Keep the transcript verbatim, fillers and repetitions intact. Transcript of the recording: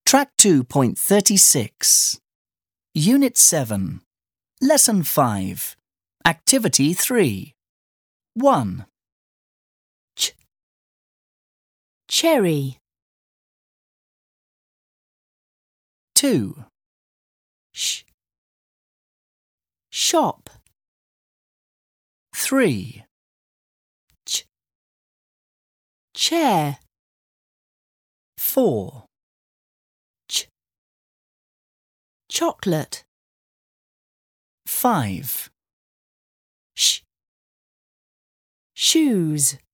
Track two point thirty-six. Unit seven. Lesson five. Activity three. one. Ch cherry. two. Sh shop. three. Ch chair. four. Ch chocolate. five. Sh shoes.